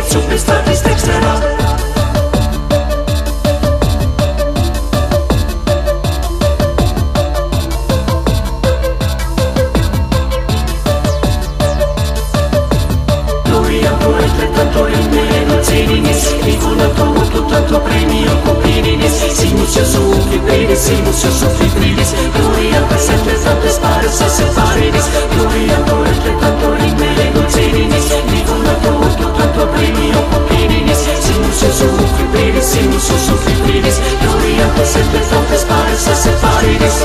Cine superstar di Stexera. Tanto il meno zelinis, riconato molto tanto premio copirinis, simus io su fibridis, simus io su fibridis, gloria per sempre tanto spares a separidis, gloria per tanto il meno zelinis, riconato molto tanto premio copirinis, simus io su fibridis, simus io su fibridis, gloria per sempre tanto spares a separidis.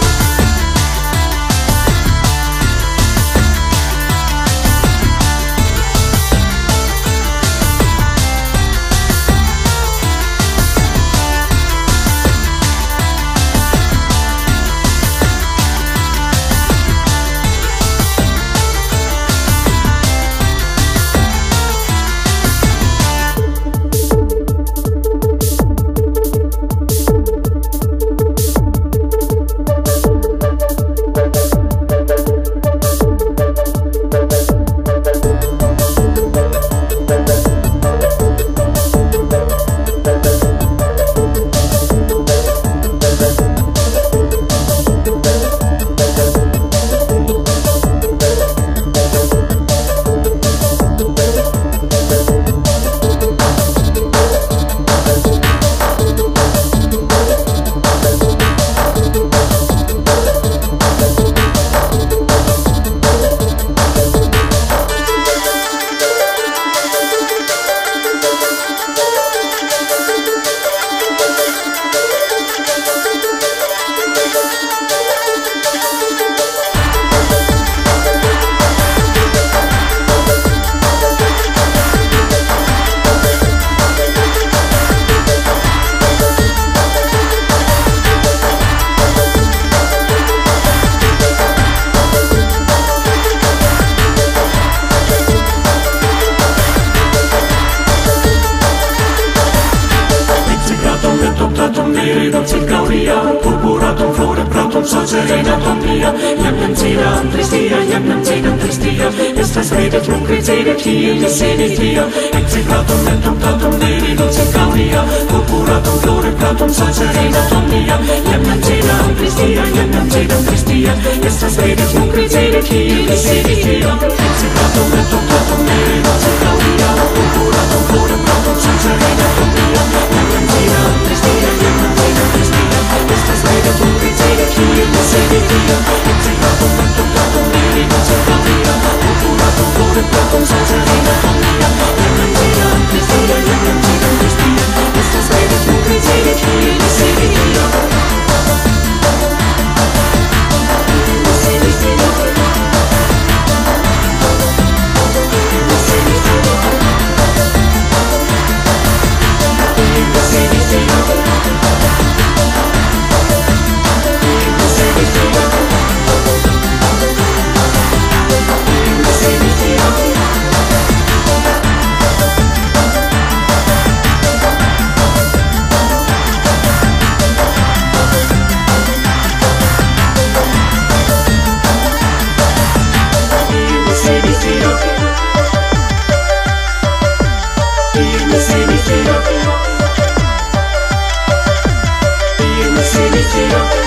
Purpuratum florebratum solserenatum mia, Iamnem zedam tristia, estas redet lucrecedet hiel sedetia, exegratum mentum tatum neridum circauria, purpuratum florebratum solserenatum mia, Iamnem zedam tristia, estas redet lucrecedet hiel sedetia, exegratum mentum tatum neridum circauria, purpuratum florebratum solserenatum mia, Iamnem zedam tristia, estas redet lucrecedet hiel sedetia, exegratum mentum tatum neridum circauria, purpuratum florebratum solserenatum mia, Iamnem zedam tristia, estas redet lucrecedet hiel sedetia. Io mi